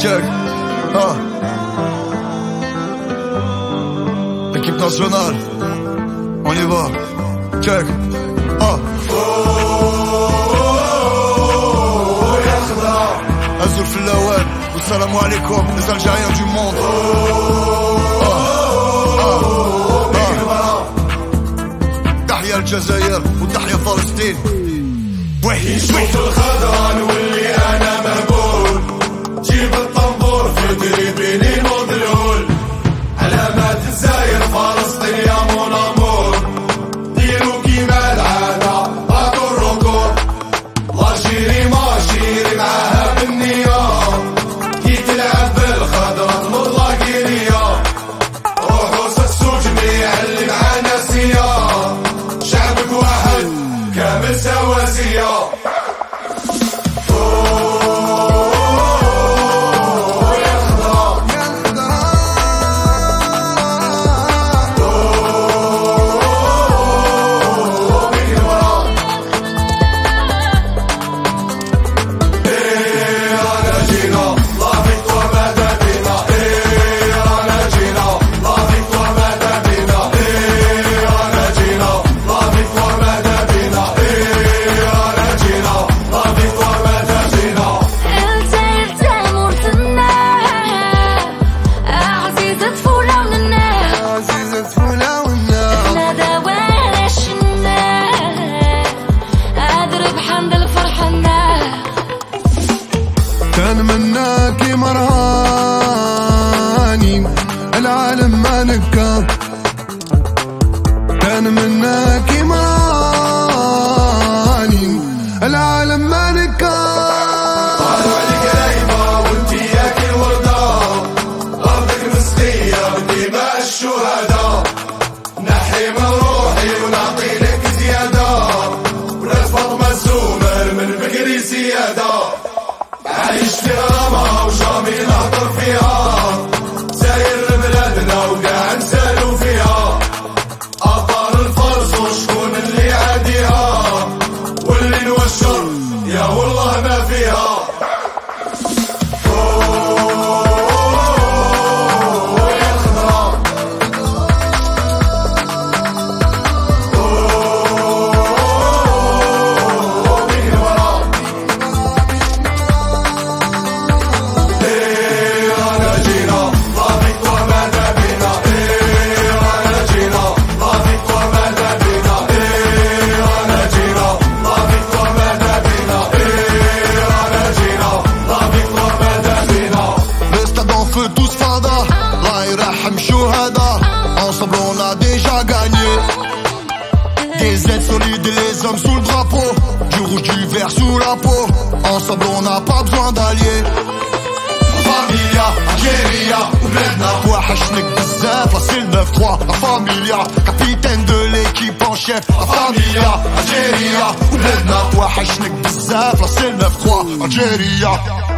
check. Équipe nationale, on y va, check. Azul في الأوان والسلام عليكم les Algériens du monde. تحيا الجزائر وتحيا فلسطين. يشوف الخضرا نولي انا مهبول، جيب الطنبور في دريبيني مضلول، علامات الجزائر فلسطين يا مون امور، ديرو كيما العادة هاتو الركور، لاجيري ماشيري معاها بالنية، كي تلعب بالخضرا تنوض لاكيرية، روحو سسو جميع اللي معانا سيا، شعبك واحد كامل سواسية. كان مناكي مرهاني العالم ما نكا، كان مناكي مرهاني العالم ما نكا. قالوا عليك رايبة وانتي ياكي الوردة، أرضك مسقية بدماء الشهداء، نحي من روحي ونعطي لك زيادة، ولاد فاطمة الزومر من بكري سيادة، عايش في غرامها وجامي نهضر فيها، ساير بلادنا وقاع نسالو فيها، أبطال الفرس وشكون اللي عاديها، واللي نوشر يا والله ما فيها. Ensemble on a déjà gagné. Des aides solides et les hommes sous le drapeau, du rouge du vert sous la peau. Ensemble on n'a pas besoin d'alliés. Familia, Algérie, وبلادنا توحشنك بزاف. La c'est le 9-3, la familia, capitaine de l'équipe en chef. La familia, Algérie, وبلادنا توحشنك بزاف. La c'est le 9-3, Algérie.